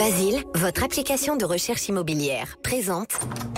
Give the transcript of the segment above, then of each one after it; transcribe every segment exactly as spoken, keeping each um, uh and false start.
Basile, votre application de recherche immobilière, présente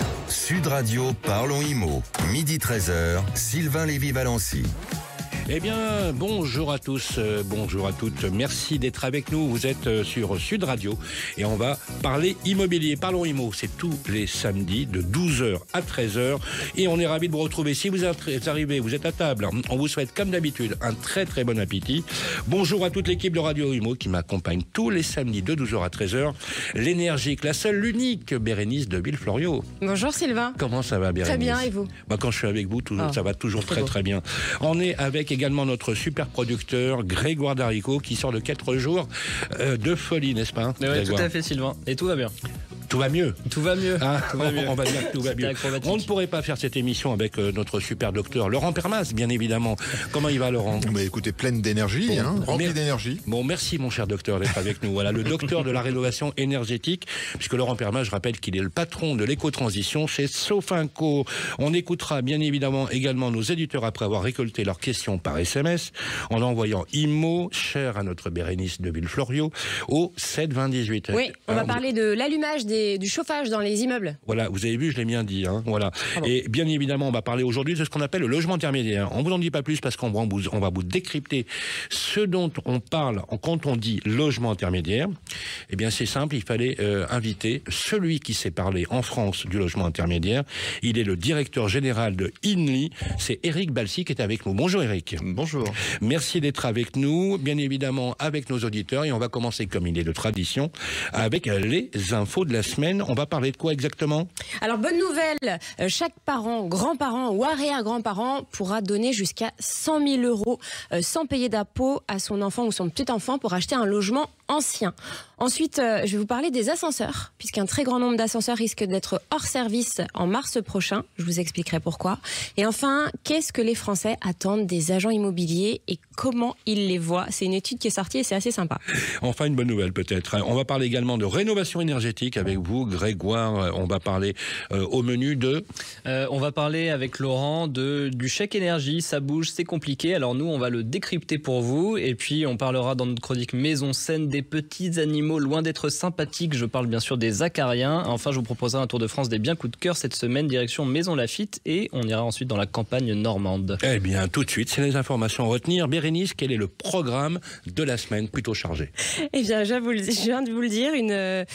Sud Radio, parlons immo. Midi treize heures, Sylvain Lévy-Valency. Eh bien, bonjour à tous, euh, bonjour à toutes. Merci d'être avec nous. Vous êtes euh, sur Sud Radio et on va parler immobilier. Parlons immo, c'est tous les samedis de douze heures à treize heures et on est ravis de vous retrouver. Si vous êtes arrivés, vous êtes à table, on vous souhaite comme d'habitude un très très bon appétit. Bonjour à toute l'équipe de Radio Immo qui m'accompagne tous les samedis de douze heures à treize heures. L'énergique, la seule, l'unique Bérénice de Villefloriot. Bonjour Sylvain. Comment ça va, Bérénice? Très bien, et vous? Bah, quand je suis avec vous, tout, oh, ça va toujours très beau. très bien. On est avec également notre super producteur Grégoire Darico qui sort de quatre jours euh, de folie, n'est-ce pas? Oui, tout à fait, Sylvain. Et tout va bien. Tout va mieux. Tout va mieux. Ah, tout va mieux. On va dire que tout va mieux. On ne pourrait pas faire cette émission avec euh, notre super docteur Laurent Permas, bien évidemment. Comment il va, Laurent? Bah, écoutez, pleine d'énergie, bon, hein, rempli mer- d'énergie. Bon, merci mon cher docteur d'être avec nous. Voilà, le docteur de la rénovation énergétique, puisque Laurent Permas, je rappelle qu'il est le patron de l'éco-transition chez Sofinco. On écoutera bien évidemment également nos éditeurs après avoir récolté leurs questions par S M S en envoyant IMO, cher à notre Bérénice de Villefloriot, au sept vingt dix-huit. Oui, on Alors, va parler de l'allumage des du chauffage dans les immeubles. Voilà, vous avez vu, je l'ai bien dit. Hein, voilà. Ah bon. Et bien évidemment, on va parler aujourd'hui de ce qu'on appelle le logement intermédiaire. On vous en dit pas plus parce qu'on va vous, on va vous décrypter ce dont on parle quand on dit logement intermédiaire. Eh bien, c'est simple, il fallait euh, inviter celui qui sait parler en France du logement intermédiaire. Il est le directeur général de INLI. C'est Éric Balcy qui est avec nous. Bonjour Éric. Bonjour. Merci d'être avec nous, bien évidemment avec nos auditeurs. Et on va commencer, comme il est de tradition, avec les infos de la semaine. On va parler de quoi exactement? Alors, bonne nouvelle, chaque parent, grand-parent ou arrière-grand-parent pourra donner jusqu'à cent mille euros euh, sans payer d'impôt à son enfant ou son petit-enfant pour acheter un logement ancien. Ensuite, euh, je vais vous parler des ascenseurs, puisqu'un très grand nombre d'ascenseurs risquent d'être hors service en mars prochain. Je vous expliquerai pourquoi. Et enfin, qu'est-ce que les Français attendent des agents immobiliers et comment ils les voient? C'est une étude qui est sortie et c'est assez sympa. Enfin, une bonne nouvelle peut-être. On va parler également de rénovation énergétique avec vous, Grégoire. On va parler euh, au menu de... Euh, on va parler avec Laurent de, du chèque énergie. Ça bouge, c'est compliqué. Alors nous, on va le décrypter pour vous. Et puis, on parlera dans notre chronique Maison saine des petits animaux loin d'être sympathiques. Je parle bien sûr des acariens. Enfin, je vous proposerai un tour de France des biens coups de cœur cette semaine, direction Maison Lafitte. Et on ira ensuite dans la campagne normande. Eh bien, tout de suite, c'est les informations à retenir. Bérénice, quel est le programme de la semaine plutôt chargé? Eh bien, je viens de vous le dire, une,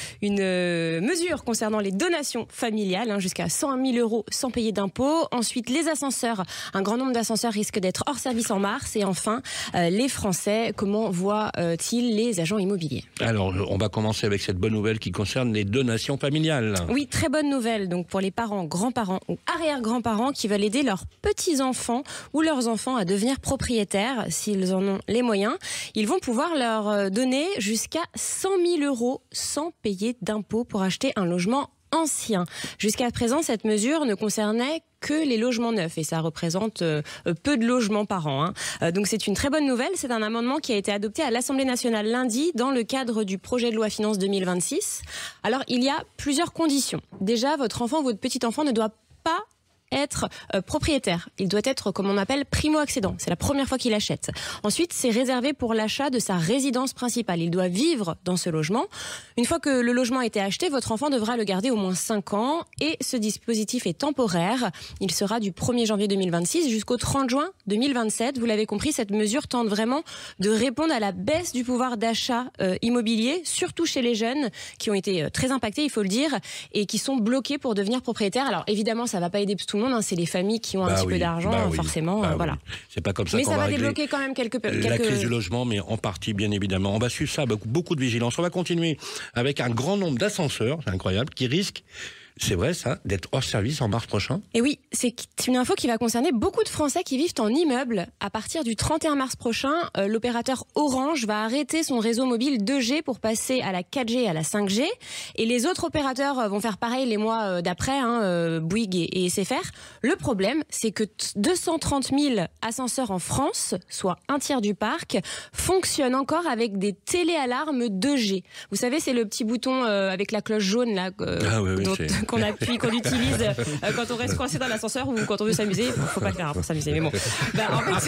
une mesure concernant les donations familiales, hein, jusqu'à cent mille euros sans payer d'impôts. Ensuite, les ascenseurs. Un grand nombre d'ascenseurs risquent d'être hors service en mars. Et enfin, euh, les Français, comment voient-ils les agents immobiliers? Alors, on va commencer avec cette bonne nouvelle qui concerne les donations familiales. Oui, très bonne nouvelle. Donc, pour les parents, grands-parents ou arrière-grands-parents qui veulent aider leurs petits-enfants ou leurs enfants à devenir propriétaires, s'ils en ont les moyens, ils vont pouvoir leur donner jusqu'à cent mille euros sans payer d'impôts pour acheter un logement ancien. Jusqu'à présent, cette mesure ne concernait que les logements neufs et ça représente euh, peu de logements par an. Hein. Euh, donc c'est une très bonne nouvelle. C'est un amendement qui a été adopté à l'Assemblée nationale lundi dans le cadre du projet de loi finances deux mille vingt-six. Alors il y a plusieurs conditions. Déjà, votre enfant ou votre petit enfant ne doit pas être euh, propriétaire. Il doit être, comme on appelle, primo-accédant. C'est la première fois qu'il achète. Ensuite, c'est réservé pour l'achat de sa résidence principale. Il doit vivre dans ce logement. Une fois que le logement a été acheté, votre enfant devra le garder au moins cinq ans et ce dispositif est temporaire. Il sera du premier janvier deux mille vingt-six jusqu'au trente juin deux mille vingt-sept. Vous l'avez compris, cette mesure tente vraiment de répondre à la baisse du pouvoir d'achat euh, immobilier, surtout chez les jeunes qui ont été euh, très impactés, il faut le dire, et qui sont bloqués pour devenir propriétaires. Alors évidemment, ça ne va pas aider tout le monde, hein, c'est les familles qui ont bah un petit oui, peu d'argent, bah oui, forcément, bah euh, oui. voilà. C'est pas comme ça mais qu'on ça va, va régler débloquer quand même quelques, quelques... la crise du logement, mais en partie, bien évidemment. On va suivre ça avec beaucoup de vigilance. On va continuer avec un grand nombre d'ascenseurs, c'est incroyable, qui risquent, c'est vrai ça, d'être hors service en mars prochain. Et oui, c'est une info qui va concerner beaucoup de Français qui vivent en immeuble. À partir du trente et un mars prochain, euh, l'opérateur Orange va arrêter son réseau mobile deux G pour passer à la quatre G et à la cinq G. Et les autres opérateurs euh, vont faire pareil les mois euh, d'après, hein, euh, Bouygues et, et S F R. Le problème, c'est que deux cent trente mille ascenseurs en France, soit un tiers du parc, fonctionnent encore avec des téléalarmes deux G. Vous savez, c'est le petit bouton euh, avec la cloche jaune là, euh, ah oui, oui, dont, qu'on appuie, qu'on utilise euh, quand on reste coincé dans l'ascenseur ou quand on veut s'amuser. Bon, faut pas le faire hein, pour s'amuser, mais bon. Bah, en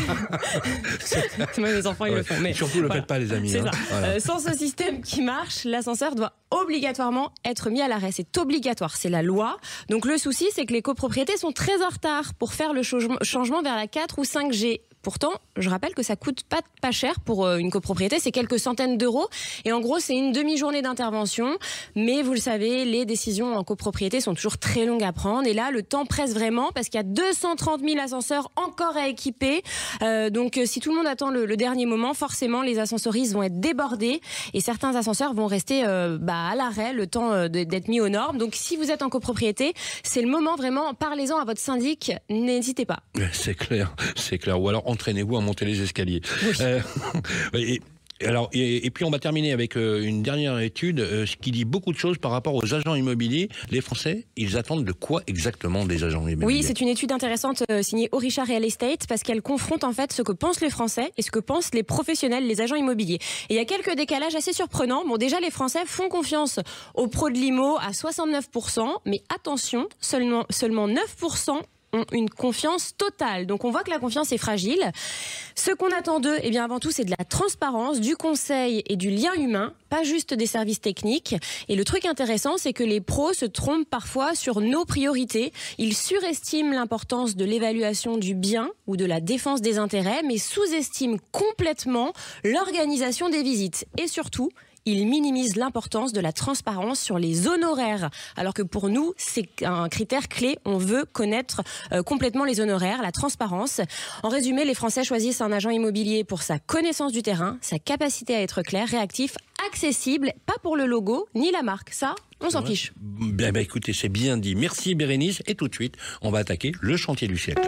fait, moi, mes enfants ils ouais. le font. Mais surtout, le voilà. faites pas, les amis. C'est hein. ça. Voilà. Euh, sans ce système qui marche, l'ascenseur doit obligatoirement être mis à l'arrêt. C'est obligatoire, c'est la loi. Donc le souci, c'est que les copropriétés sont très en retard pour faire le changement vers la quatre ou cinq G. Pourtant, je rappelle que ça coûte pas, pas cher pour une copropriété, c'est quelques centaines d'euros. Et en gros, c'est une demi-journée d'intervention. Mais vous le savez, les décisions en copropriété sont toujours très longues à prendre. Et là, le temps presse vraiment parce qu'il y a deux cent trente mille ascenseurs encore à équiper. Euh, donc, si tout le monde attend le, le dernier moment, forcément, les ascensoristes vont être débordés. Et certains ascenseurs vont rester euh, bah, à l'arrêt, le temps d'être mis aux normes. Donc, si vous êtes en copropriété, c'est le moment vraiment, parlez-en à votre syndic, n'hésitez pas. C'est clair, c'est clair. Ou alors, entraînez-vous à monter les escaliers. Oui. Euh, et, alors, et, et puis on va terminer avec euh, une dernière étude euh, qui dit beaucoup de choses par rapport aux agents immobiliers. Les Français, ils attendent de quoi exactement des agents immobiliers? Oui, c'est une étude intéressante euh, signée Orisha Real Estate parce qu'elle confronte en fait ce que pensent les Français et ce que pensent les professionnels, les agents immobiliers. Et il y a quelques décalages assez surprenants. Bon, déjà, les Français font confiance aux pros de l'immo à soixante-neuf pour cent, mais attention, seulement, seulement neuf pour cent ont une confiance totale. Donc on voit que la confiance est fragile. Ce qu'on attend d'eux, eh bien avant tout, c'est de la transparence, du conseil et du lien humain, pas juste des services techniques. Et le truc intéressant, c'est que les pros se trompent parfois sur nos priorités. Ils surestiment l'importance de l'évaluation du bien ou de la défense des intérêts, mais sous-estiment complètement l'organisation des visites. Et surtout, il minimise l'importance de la transparence sur les honoraires. Alors que pour nous, c'est un critère clé. On veut connaître euh, complètement les honoraires, la transparence. En résumé, les Français choisissent un agent immobilier pour sa connaissance du terrain, sa capacité à être clair, réactif, accessible, pas pour le logo ni la marque. Ça, on s'en fiche. Ben, ben, écoutez, c'est bien dit. Merci Bérénice. Et tout de suite, on va attaquer le chantier du siècle.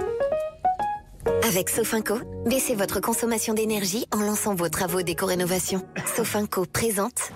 Avec Sofinco, baissez votre consommation d'énergie en lançant vos travaux d'éco-rénovation. Sofinco présente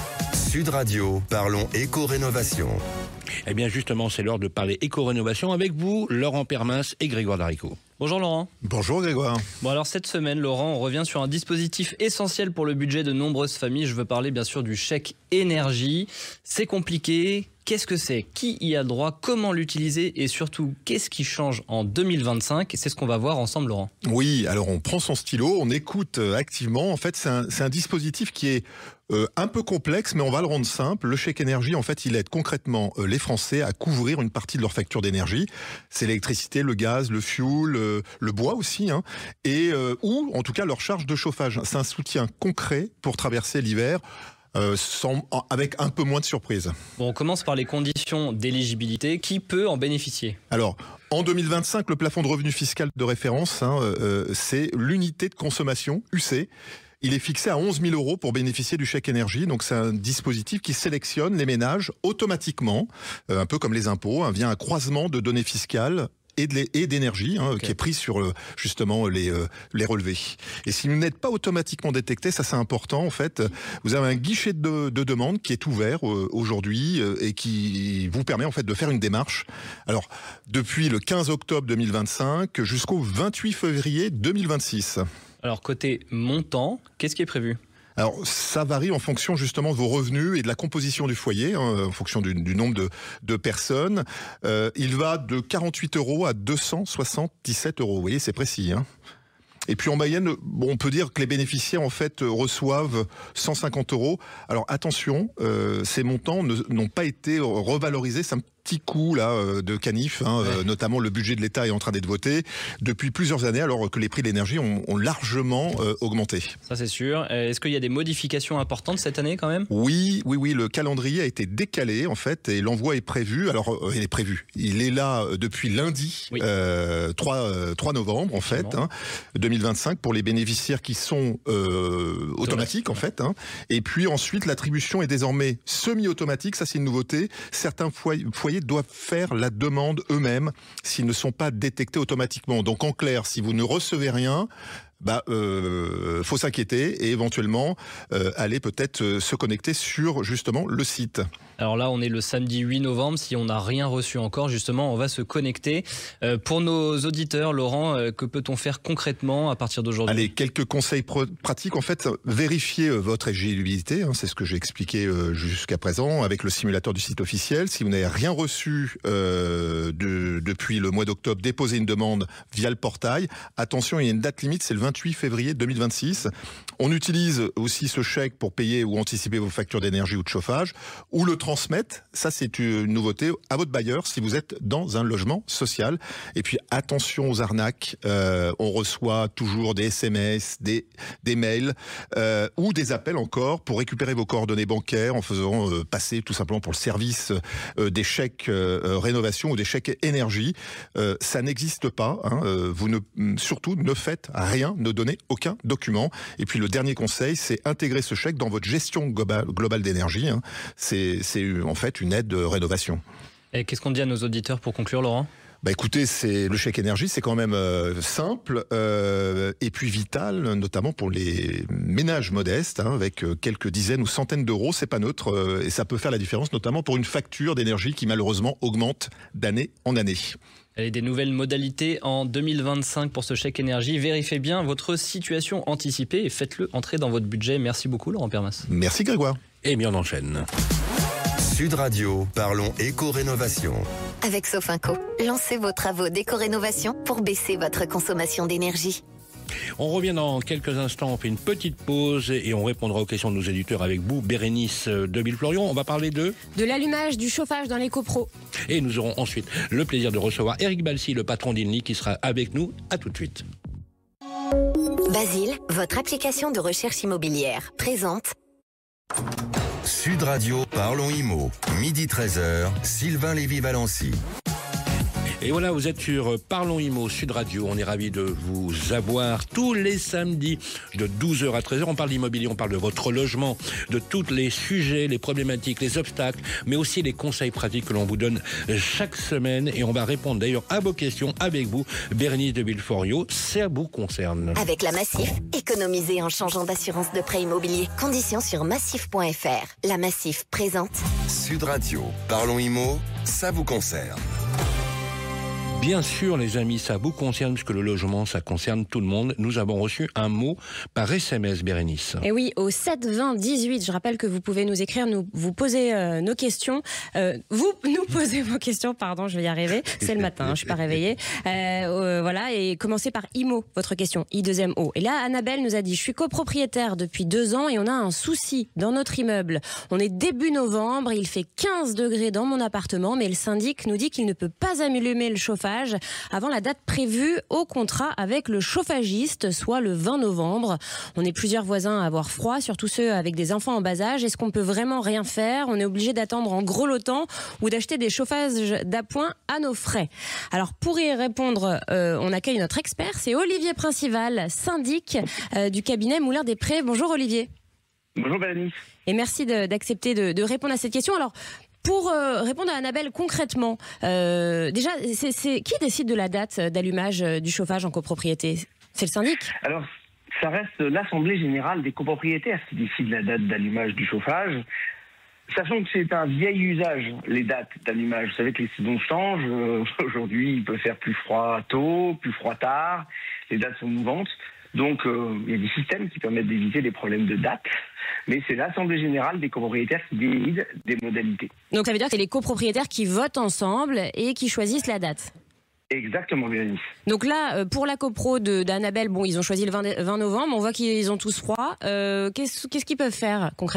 Sud Radio, parlons éco-rénovation. Eh bien justement, c'est l'heure de parler éco-rénovation avec vous, Laurent Permins et Grégoire Darico. Bonjour Laurent. Bonjour Grégoire. Bon alors cette semaine Laurent, on revient sur un dispositif essentiel pour le budget de nombreuses familles. Je veux parler bien sûr du chèque énergie. C'est compliqué. Qu'est-ce que c'est? Qui y a droit? Comment l'utiliser? Et surtout, qu'est-ce qui change en deux mille vingt-cinq? C'est ce qu'on va voir ensemble, Laurent. Oui, alors on prend son stylo, on écoute activement. En fait, c'est un, c'est un dispositif qui est euh, un peu complexe, mais on va le rendre simple. Le chèque énergie, en fait, il aide concrètement euh, les Français à couvrir une partie de leur facture d'énergie. C'est l'électricité, le gaz, le fioul, euh, le bois aussi, hein, et euh, ou en tout cas leur charge de chauffage. C'est un soutien concret pour traverser l'hiver. Euh, sans, avec un peu moins de surprise. Bon, on commence par les conditions d'éligibilité. Qui peut en bénéficier? Alors, en deux mille vingt-cinq, le plafond de revenu fiscal de référence, hein, euh, c'est l'unité de consommation, U C. Il est fixé à onze mille euros pour bénéficier du chèque énergie. Donc, c'est un dispositif qui sélectionne les ménages automatiquement, euh, un peu comme les impôts, hein, via un croisement de données fiscales et d'énergie, hein, okay. qui est prise sur euh, justement les, euh, les relevés. Et si vous n'êtes pas automatiquement détecté, ça c'est important en fait, vous avez un guichet de, de demande qui est ouvert euh, aujourd'hui euh, et qui vous permet en fait de faire une démarche. Alors, depuis le quinze octobre deux mille vingt-cinq jusqu'au vingt-huit février deux mille vingt-six. Alors, côté montant, qu'est-ce qui est prévu ? Alors, ça varie en fonction justement de vos revenus et de la composition du foyer, hein, en fonction du, du nombre de, de personnes. Euh, il va de quarante-huit euros à deux cent soixante-dix-sept euros. Vous voyez, c'est précis, hein. Et puis en moyenne, bon, on peut dire que les bénéficiaires en fait reçoivent cent cinquante euros. Alors attention, euh, ces montants ne, n'ont pas été revalorisés. C'est un petit coup là de canif, hein, ouais. euh, notamment le budget de l'État est en train d'être voté depuis plusieurs années, alors que les prix de l'énergie ont, ont largement euh, augmenté. Ça c'est sûr. Est-ce qu'il y a des modifications importantes cette année quand même ? Oui, oui, oui. Le calendrier a été décalé en fait et l'envoi est prévu. Alors euh, il est prévu. Il est là depuis lundi, oui. euh, trois novembre en fait, hein, deux mille vingt-cinq pour les bénéficiaires qui sont euh, automatiques en fait. Hein. Et puis ensuite l'attribution est désormais semi-automatique. Ça c'est une nouveauté. Certains foyers, foyers doivent faire la demande eux-mêmes s'ils ne sont pas détectés automatiquement. Donc en clair, si vous ne recevez rien, bah, euh, faut s'inquiéter et éventuellement euh, aller peut-être euh, se connecter sur justement le site. Alors là, on est le samedi huit novembre. Si on n'a rien reçu encore, justement, on va se connecter. Euh, pour nos auditeurs, Laurent, euh, que peut-on faire concrètement à partir d'aujourd'hui ? Allez, quelques conseils pr- pratiques. En fait, vérifiez euh, votre éligibilité. Hein, c'est ce que j'ai expliqué euh, jusqu'à présent avec le simulateur du site officiel. Si vous n'avez rien reçu euh, de, depuis le mois d'octobre, déposez une demande via le portail. Attention, il y a une date limite, c'est le vingt-huit février deux mille vingt-six. On utilise aussi ce chèque pour payer ou anticiper vos factures d'énergie ou de chauffage, ou le transmettre. Ça, c'est une nouveauté à votre bailleur si vous êtes dans un logement social. Et puis, attention aux arnaques. Euh, on reçoit toujours des S M S, des, des mails euh, ou des appels encore pour récupérer vos coordonnées bancaires en faisant euh, passer tout simplement pour le service euh, des chèques euh, rénovation ou des chèques énergie. Euh, ça n'existe pas. Hein. Euh, vous ne, surtout, ne faites rien, ne donnez aucun document. Et puis, le dernier conseil, c'est intégrer ce chèque dans votre gestion globale, globale d'énergie. Hein. C'est, c'est en fait une aide de rénovation. Et qu'est-ce qu'on dit à nos auditeurs pour conclure, Laurent ? Bah écoutez, c'est le chèque énergie, c'est quand même euh, simple euh, et puis vital, notamment pour les ménages modestes, hein, avec euh, quelques dizaines ou centaines d'euros. C'est pas neutre euh, et ça peut faire la différence, notamment pour une facture d'énergie qui malheureusement augmente d'année en année. Allez, des nouvelles modalités en deux mille vingt-cinq pour ce chèque énergie. Vérifiez bien votre situation anticipée et faites-le entrer dans votre budget. Merci beaucoup, Laurent Permas. Merci Grégoire. Et bien on enchaîne. Sud Radio, parlons éco-rénovation. Avec Sofinco, lancez vos travaux d'éco-rénovation pour baisser votre consommation d'énergie. On revient dans quelques instants, on fait une petite pause et on répondra aux questions de nos éditeurs avec vous, Bérénice de Villeflorion. On va parler de... De l'allumage du chauffage dans les copros. Et nous aurons ensuite le plaisir de recevoir Eric Balsi, le patron d'Inly, qui sera avec nous. À tout de suite. Basile, votre application de recherche immobilière, présente... Sud Radio, parlons immo. Midi treize heures, Sylvain Lévy-Valency. Et voilà, vous êtes sur Parlons Immo Sud Radio. On est ravis de vous avoir tous les samedis de douze heures à treize heures. On parle d'immobilier, on parle de votre logement, de tous les sujets, les problématiques, les obstacles, mais aussi les conseils pratiques que l'on vous donne chaque semaine. Et on va répondre d'ailleurs à vos questions avec vous, Bérénice de Villeflorion. Ça vous concerne. Avec la Massif, économisez en changeant d'assurance de prêt immobilier. Conditions sur massif point f r. La Massif présente Sud Radio, parlons immo, ça vous concerne. Bien sûr, les amis, ça vous concerne, puisque le logement, ça concerne tout le monde. Nous avons reçu un mot par S M S, Bérénice. Et oui, au sept vingt dix-huit, je rappelle que vous pouvez nous écrire, nous vous poser euh, nos questions. Euh, vous nous posez vos questions, pardon, je vais y arriver. C'est le matin, hein, je suis pas réveillée. Euh, euh, voilà, et commencez par I M O, votre question, I deux M O. Et là, Annabelle nous a dit, je suis copropriétaire depuis deux ans et on a un souci dans notre immeuble. On est début novembre, il fait quinze degrés dans mon appartement, mais le syndic nous dit qu'il ne peut pas allumer le chauffage avant la date prévue au contrat avec le chauffagiste, soit le vingt novembre. On est plusieurs voisins à avoir froid, surtout ceux avec des enfants en bas âge. Est-ce qu'on peut vraiment rien faire ? On est obligé d'attendre en gros lotant ou d'acheter des chauffages d'appoint à nos frais. Alors pour y répondre, euh, on accueille notre expert, c'est Olivier Princival, syndic euh, du cabinet Moulin des Prés. Bonjour Olivier. Bonjour Bérénice. Et merci de, d'accepter de, de répondre à cette question. Alors, pour euh, répondre à Annabelle concrètement, euh, déjà, c'est, c'est, qui décide de la date d'allumage du chauffage en copropriété ? C'est le syndic ? Alors, ça reste l'Assemblée générale des copropriétaires qui décide la date d'allumage du chauffage. Sachant que c'est un vieil usage, les dates d'allumage. Vous savez que les saisons changent. Euh, aujourd'hui, il peut faire plus froid tôt, plus froid tard. Les dates sont mouvantes. Donc, euh, il y a des systèmes qui permettent d'éviter des problèmes de date. Mais c'est l'Assemblée générale des copropriétaires qui décide des modalités. Donc ça veut dire que c'est les copropriétaires qui votent ensemble et qui choisissent la date. Exactement, Bérénice. Donc là, pour la copro de, d'Annabelle, bon, ils ont choisi le vingt novembre, on voit qu'ils ont tous froid. Euh, qu'est-ce, qu'est-ce qu'ils peuvent faire concrètement ?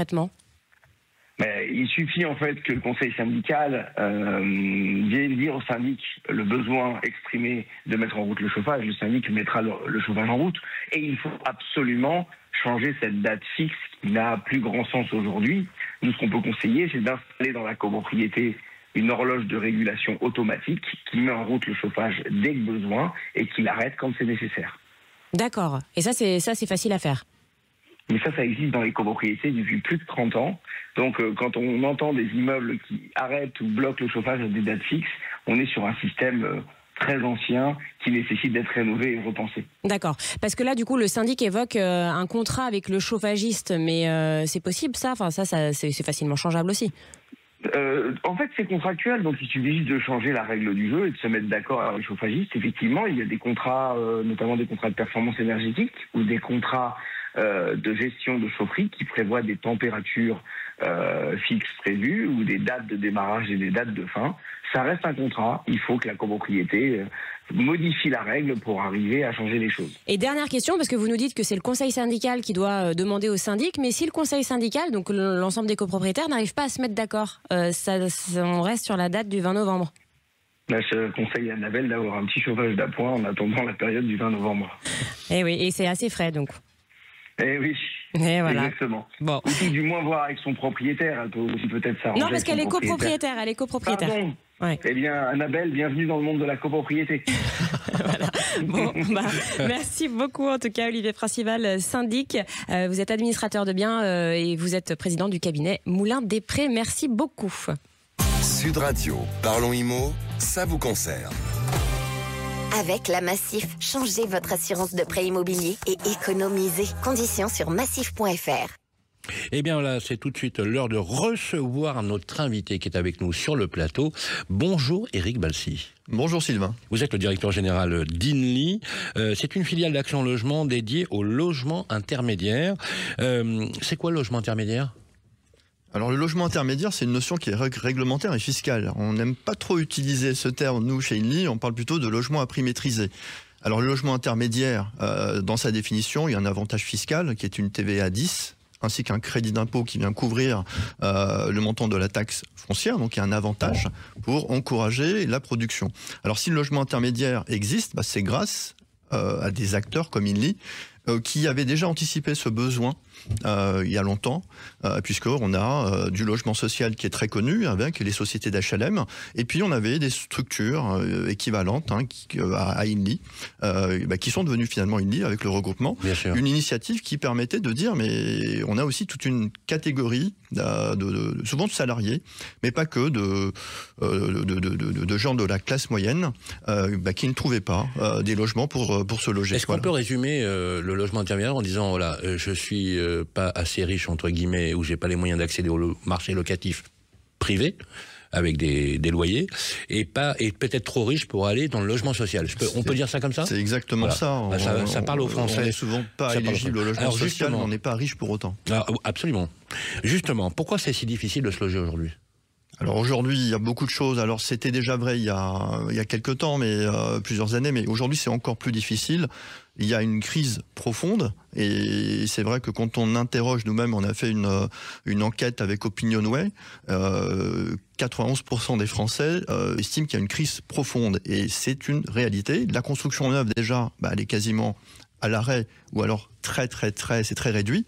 Mais il suffit en fait que le conseil syndical euh, vienne dire au syndic le besoin exprimé de mettre en route le chauffage. Le syndic mettra le, le chauffage en route. Et il faut absolument changer cette date fixe qui n'a plus grand sens aujourd'hui. Nous, ce qu'on peut conseiller, c'est d'installer dans la copropriété une horloge de régulation automatique qui met en route le chauffage dès que besoin et qui l'arrête quand c'est nécessaire. D'accord. Et ça, c'est, ça, c'est facile à faire. Mais ça, ça existe dans les copropriétés depuis plus de trente ans. Donc, euh, quand on entend des immeubles qui arrêtent ou bloquent le chauffage à des dates fixes, on est sur un système euh, très anciens qui nécessitent d'être rénovés et repensés. D'accord. Parce que là, du coup, le syndic évoque euh, un contrat avec le chauffagiste, mais euh, c'est possible ça Enfin, ça, ça c'est, c'est facilement changeable aussi. Euh, en fait, c'est contractuel, donc il suffit juste de changer la règle du jeu et de se mettre d'accord avec les chauffagistes. Effectivement, il y a des contrats, euh, notamment des contrats de performance énergétique ou des contrats euh, de gestion de chaufferie qui prévoient des températures euh, fixes prévues ou des dates de démarrage et des dates de fin. Ça reste un contrat. Il faut que la copropriété euh, modifie la règle pour arriver à changer les choses. Et dernière question, parce que vous nous dites que c'est le conseil syndical qui doit demander au syndic, mais si le conseil syndical, donc l'ensemble des copropriétaires, n'arrive pas à se mettre d'accord, euh, ça, ça, on reste sur la date du vingt novembre. Là, je conseille à Annabelle d'avoir un petit chauffage d'appoint en attendant la période du vingt novembre. Et oui, et c'est assez frais donc. Eh oui, et voilà. Exactement. Bon. Ou du moins voir avec son propriétaire, elle peut aussi peut-être s'arranger. Non, parce qu'elle est copropriétaire, elle est copropriétaire. Pardon. Ouais. Eh bien, Annabelle, bienvenue dans le monde de la copropriété. Voilà. Bon, bah, merci beaucoup en tout cas, Olivier Principal, syndic. Euh, vous êtes administrateur de biens euh, et vous êtes président du cabinet Moulin-des-Prés. Merci beaucoup. Sud Radio, parlons immo, ça vous concerne. Avec la Massif, changez votre assurance de prêt immobilier et économisez. Conditions sur massif point f r. Eh bien là, c'est tout de suite l'heure de recevoir notre invité qui est avec nous sur le plateau. Bonjour Éric Balsi. Bonjour Sylvain. Vous êtes le directeur général d'Inly. Euh, c'est une filiale d'Action Logement dédiée au logement intermédiaire. Euh, c'est quoi le logement intermédiaire ? Alors le logement intermédiaire, c'est une notion qui est réglementaire et fiscale. On n'aime pas trop utiliser ce terme, nous, chez Inly, on parle plutôt de logement à prix maîtrisé. Alors le logement intermédiaire, euh, dans sa définition, il y a un avantage fiscal qui est une T V A dix, ainsi qu'un crédit d'impôt qui vient couvrir euh, le montant de la taxe foncière, donc il y a un avantage pour encourager la production. Alors si le logement intermédiaire existe, bah, c'est grâce euh, à des acteurs comme Inly, euh, qui avaient déjà anticipé ce besoin euh, il y a longtemps, euh, puisqu'on a euh, du logement social qui est très connu avec les sociétés d'H L M, et puis on avait des structures euh, équivalentes hein, qui, euh, à Inly, euh, bah, qui sont devenues finalement Inly avec le regroupement. Une initiative qui permettait de dire, mais on a aussi toute une catégorie de, de, de, souvent de salariés, mais pas que, de, euh, de, de, de, de gens de la classe moyenne euh, bah, qui ne trouvaient pas euh, des logements pour, pour se loger. Est-ce qu'on voilà. peut résumer euh, le logement intermédiaire en disant, voilà, euh, je suis euh, pas assez riche, entre guillemets, ou j'ai pas les moyens d'accéder au lo- marché locatif privé, avec des, des loyers, et pas et peut-être trop riche pour aller dans le logement social. Je peux, on peut dire ça comme ça ? C'est exactement voilà. ça. Bah, ça. Ça parle aux Français. On n'est souvent pas éligible au logement Alors, social, mais on n'est pas riche pour autant. Ah, absolument. Justement, pourquoi c'est si difficile de se loger aujourd'hui ? Alors aujourd'hui, il y a beaucoup de choses. Alors c'était déjà vrai il y a, il y a quelques temps, mais euh, plusieurs années, mais aujourd'hui c'est encore plus difficile. Il y a une crise profonde et c'est vrai que quand on interroge nous-mêmes, on a fait une, une enquête avec Opinionway, euh, quatre-vingt-onze pour cent des Français euh, estiment qu'il y a une crise profonde et c'est une réalité. La construction neuve déjà, bah, elle est quasiment à l'arrêt ou alors très très très, c'est très réduit.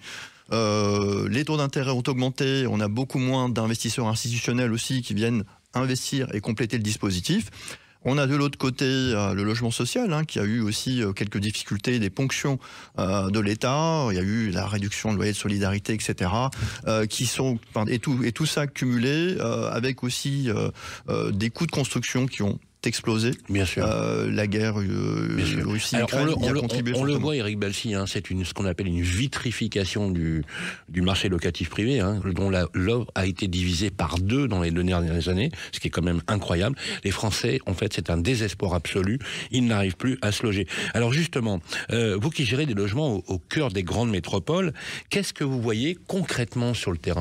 Euh, les taux d'intérêt ont augmenté, on a beaucoup moins d'investisseurs institutionnels aussi qui viennent investir et compléter le dispositif. On a de l'autre côté euh, le logement social hein, qui a eu aussi euh, quelques difficultés, des ponctions euh, de l'État. Il y a eu la réduction de loyer de solidarité, et cetera. Euh, qui sont et tout et tout ça cumulé euh, avec aussi euh, euh, des coûts de construction qui ont explosé. Bien sûr. Euh, la guerre euh, Russie-Ukraine y a on contribué. On, on le voit, Éric Balsi, hein, c'est une, ce qu'on appelle une vitrification du, du marché locatif privé, hein, dont la, l'offre a été divisée par deux dans les deux dernières années, ce qui est quand même incroyable. Les Français, en fait, c'est un désespoir absolu. Ils n'arrivent plus à se loger. Alors justement, euh, vous qui gérez des logements au, au cœur des grandes métropoles, qu'est-ce que vous voyez concrètement sur le terrain ?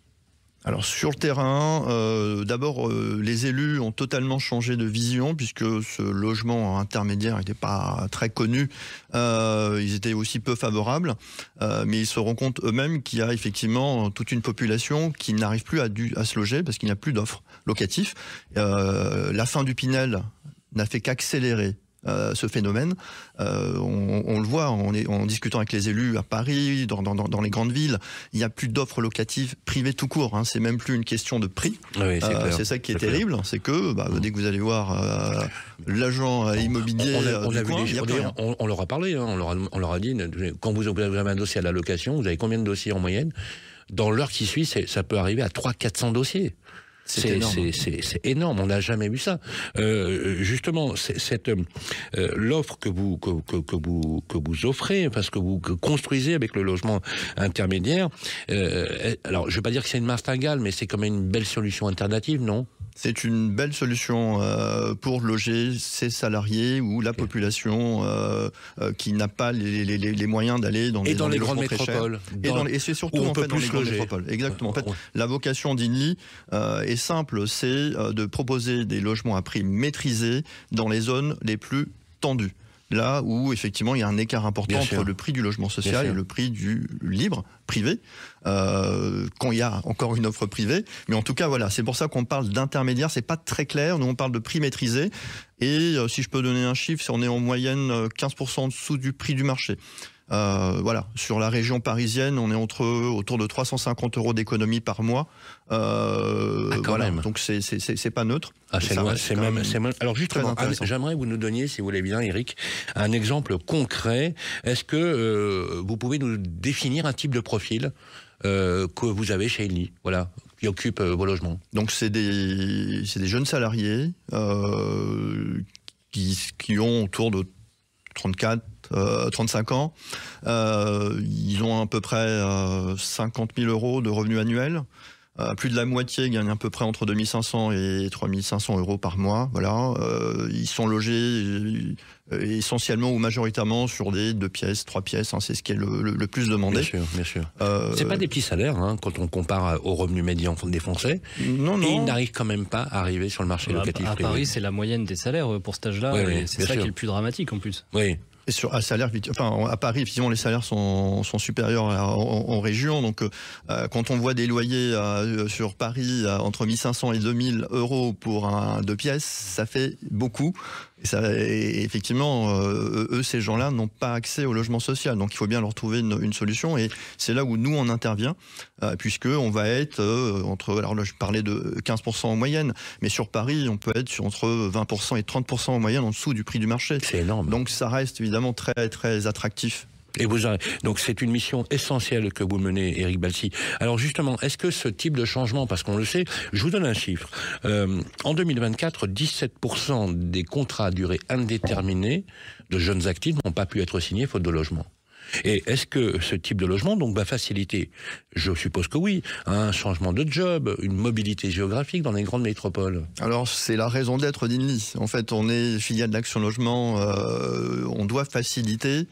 Alors sur le terrain, euh, d'abord euh, les élus ont totalement changé de vision puisque ce logement intermédiaire n'était pas très connu, euh, ils étaient aussi peu favorables, euh, mais ils se rendent compte eux-mêmes qu'il y a effectivement toute une population qui n'arrive plus à, du, à se loger parce qu'il n'y a plus d'offres locatives. Euh, la fin du Pinel n'a fait qu'accélérer Euh, ce phénomène. Euh, on, on le voit en, en discutant avec les élus à Paris, dans, dans, dans les grandes villes, il n'y a plus d'offres locatives privées tout court. Hein. C'est même plus une question de prix. Oui, c'est, euh, c'est ça qui est, est terrible, c'est que bah, dès que vous allez voir euh, l'agent immobilier, on, on, a, on, du a coin, vu des, on, on, on leur a parlé, hein, on, leur a, on leur a dit, quand vous avez un dossier à la location, vous avez combien de dossiers en moyenne ? Dans l'heure qui suit, ça peut arriver à trois cents à quatre cents dossiers. C'est, c'est, énorme. c'est, c'est, c'est énorme, on n'a jamais vu ça. Euh, justement, c'est, cette, euh, l'offre que vous, que, que, que, vous, que vous offrez, parce que vous construisez avec le logement intermédiaire, euh, alors je ne vais pas dire que c'est une martingale, mais c'est quand même une belle solution alternative, non ? C'est une belle solution euh, pour loger ces salariés ou la okay. population euh, euh, qui n'a pas les, les, les moyens d'aller dans, et des, dans, dans les grandes métropoles. Et, dans les, et c'est surtout en fait, dans les grandes loger. métropoles. Exactement. En fait, la vocation d'Inly euh, est simple, c'est euh, de proposer des logements à prix maîtrisé dans les zones les plus tendues. Là où, effectivement, il y a un écart important Bien entre sûr. le prix du logement social et le prix du libre, privé, euh, quand il y a encore une offre privée. Mais en tout cas, voilà, c'est pour ça qu'on parle d'intermédiaire. C'est pas très clair. Nous, on parle de prix maîtrisé. Et euh, si je peux donner un chiffre, on est en moyenne quinze pour cent en dessous du prix du marché. Euh, voilà, sur la région parisienne, on est entre autour de trois cent cinquante euros d'économie par mois. Euh, ah, quand voilà. même. Donc c'est c'est c'est pas neutre. Ah, c'est loin, c'est même, c'est même. Alors justement, j'aimerais que vous nous donniez, si vous voulez bien, Eric, un exemple concret. Est-ce que euh, vous pouvez nous définir un type de profil euh, que vous avez chez Inly, voilà, qui occupe euh, vos logements? Donc c'est des c'est des jeunes salariés euh, qui qui ont autour de trente-quatre Euh, trente-cinq ans, euh, ils ont à peu près euh, cinquante mille euros de revenus annuels. Euh, plus de la moitié gagnent à peu près entre deux mille cinq cents et trois mille cinq cents euros par mois. Voilà, euh, ils sont logés euh, essentiellement ou majoritairement sur des deux pièces, trois pièces. Hein, c'est ce qui est le, le, le plus demandé. Bien sûr, bien sûr. Euh, c'est pas des petits salaires hein, quand on compare aux revenus médians des Français. Non, non. Et ils n'arrivent quand même pas à arriver sur le marché à, locatif. À privé. Paris, c'est la moyenne des salaires pour cet âge-là. Oui, oui, et c'est ça sûr. qui est le plus dramatique en plus. Oui. Et sur un salaire, enfin à Paris, effectivement, les salaires sont, sont supérieurs à, en, en région. Donc, euh, quand on voit des loyers euh, sur Paris euh, entre mille cinq cents et deux mille euros pour un deux pièces, ça fait beaucoup. Et, ça, et effectivement, euh, eux, ces gens-là n'ont pas accès au logement social. Donc, il faut bien leur trouver une, une solution. Et c'est là où nous on intervient, euh, puisque on va être euh, entre. Alors là, je parlais de quinze pour cent en moyenne, mais sur Paris, on peut être sur entre vingt pour cent et trente pour cent en moyenne en dessous du prix du marché. C'est énorme. Donc, ça reste évidemment très très attractif. Et vous, donc c'est une mission essentielle que vous menez, Éric Balsi. Alors justement, est-ce que ce type de changement, parce qu'on le sait, je vous donne un chiffre. Euh, en deux mille vingt-quatre, dix-sept pour cent des contrats à durée indéterminée de jeunes actifs n'ont pas pu être signés faute de logement. Et est-ce que ce type de logement donc va faciliter, je suppose que oui, un changement de job, une mobilité géographique dans les grandes métropoles? Alors c'est la raison d'être d'Inly. En fait, on est filiale d'Action Logement, euh, on doit faciliter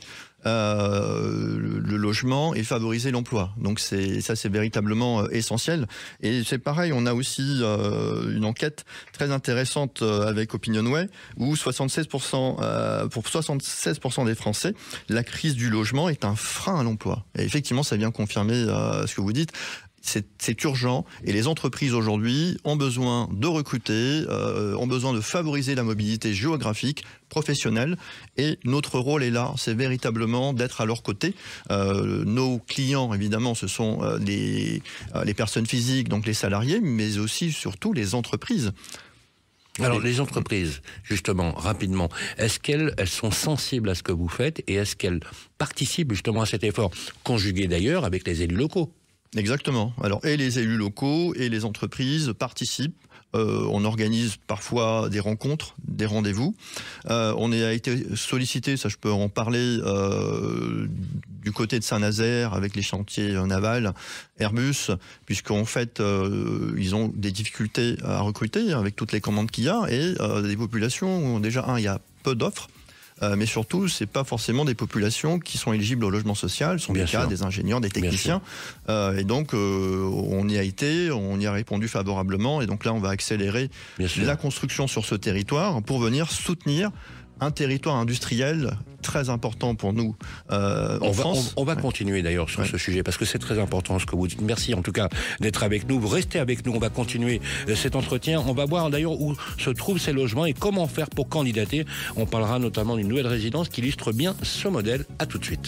Euh, le, le logement et favoriser l'emploi. Donc c'est ça, c'est véritablement euh, essentiel. Et c'est pareil, on a aussi euh, une enquête très intéressante euh, avec Opinionway où soixante-seize pour cent euh, pour soixante-seize pour cent des Français, la crise du logement est un frein à l'emploi. Et effectivement, ça vient confirmer euh, ce que vous dites. C'est, c'est urgent et les entreprises aujourd'hui ont besoin de recruter, euh, ont besoin de favoriser la mobilité géographique, professionnelle, et notre rôle est là, c'est véritablement d'être à leur côté. Euh, nos clients, évidemment, ce sont euh, les, euh, les personnes physiques, donc les salariés, mais aussi surtout les entreprises. Alors les entreprises, justement, rapidement, est-ce qu'elles elles sont sensibles à ce que vous faites et est-ce qu'elles participent justement à cet effort, conjugué d'ailleurs avec les élus locaux? Exactement. Alors, et les élus locaux et les entreprises participent. Euh, on organise parfois des rencontres, des rendez-vous. Euh, on a été sollicité, ça je peux en parler, euh, du côté de Saint-Nazaire avec les chantiers navals, Airbus, puisqu'en fait, euh, ils ont des difficultés à recruter avec toutes les commandes qu'il y a et euh, des populations où déjà, un, il y a peu d'offres. Euh, mais surtout, c'est pas forcément des populations qui sont éligibles au logement social, ce sont Bien des sûr. cas, des ingénieurs, des techniciens. Euh, et donc, euh, on y a été, on y a répondu favorablement. Et donc là, on va accélérer la construction sur ce territoire pour venir soutenir un territoire industriel très important pour nous euh, en on va, France. On, on va ouais. continuer d'ailleurs sur ouais. ce sujet parce que c'est très important ce que vous dites. Merci en tout cas d'être avec nous. Vous restez avec nous. On va continuer cet entretien. On va voir d'ailleurs où se trouvent ces logements et comment faire pour candidater. On parlera notamment d'une nouvelle résidence qui illustre bien ce modèle. À tout de suite.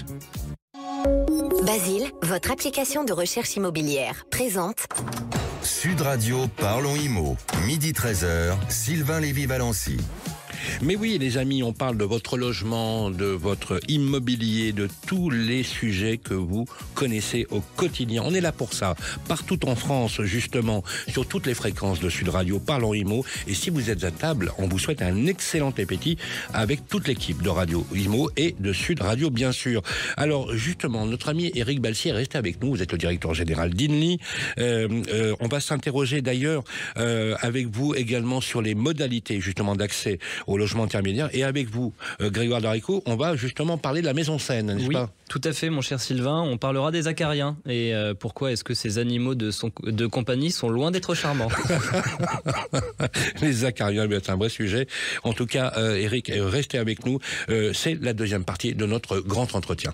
Basile, votre application de recherche immobilière, présente Sud Radio, parlons Immo. Midi treize heures, Sylvain Lévy-Valency. Mais oui, les amis, on parle de votre logement, de votre immobilier, de tous les sujets que vous connaissez au quotidien. On est là pour ça, partout en France, justement, sur toutes les fréquences de Sud Radio, Parlons Immo. Et si vous êtes à table, on vous souhaite un excellent appétit avec toute l'équipe de Radio Immo et de Sud Radio, bien sûr. Alors, justement, notre ami Éric Balsier est resté avec nous. Vous êtes le directeur général d'Inly. Euh, euh, on va s'interroger d'ailleurs euh, avec vous également sur les modalités, justement, d'accès au logement intermédiaire. Et avec vous, euh, Grégoire Darico, on va justement parler de la maison saine, n'est-ce oui, pas? Tout à fait, mon cher Sylvain. On parlera des acariens. Et euh, pourquoi est-ce que ces animaux de, son, de compagnie sont loin d'être charmants? Les acariens, c'est un vrai sujet. En tout cas, euh, Éric, restez avec nous. Euh, c'est la deuxième partie de notre grand entretien.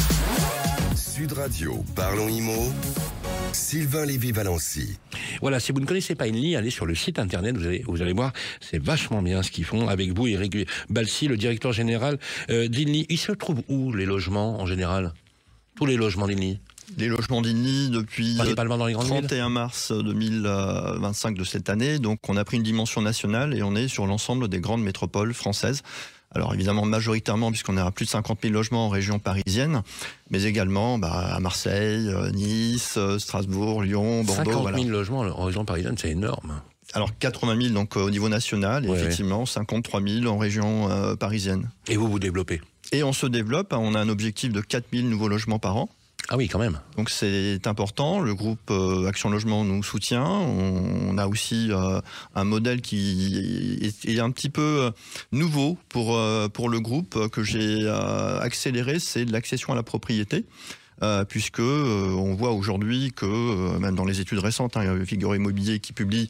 Sud Radio, Parlons Immo, Sylvain Lévy-Valency. Voilà, si vous ne connaissez pas Inly, allez sur le site internet, vous allez, vous allez voir, c'est vachement bien ce qu'ils font avec vous, Éric Balsier, le directeur général euh, d'Inly. Ils se trouvent où, les logements, en général? Tous les logements d'Inly? Les logements d'Inly depuis dans les trente et un mars deux mille vingt-cinq de cette année. Donc on a pris une dimension nationale et on est sur l'ensemble des grandes métropoles françaises. Alors évidemment majoritairement puisqu'on est à plus de cinquante mille logements en région parisienne, mais également bah, à Marseille, Nice, Strasbourg, Lyon, Bordeaux. cinquante mille voilà. logements en région parisienne, c'est énorme. Alors quatre-vingt mille donc au niveau national et ouais, effectivement ouais. cinquante-trois mille en région euh, parisienne. Et vous vous développez? Et on se développe, on a un objectif de quatre mille nouveaux logements par an. Ah oui, quand même. Donc c'est important. Le groupe euh, Action Logement nous soutient. On, on a aussi euh, un modèle qui est, est un petit peu nouveau pour, euh, pour le groupe euh, que j'ai euh, accéléré, c'est l'accession à la propriété. Euh, puisque euh, on voit aujourd'hui que, euh, même dans les études récentes, hein, il y a le Figaro Immobilier qui publie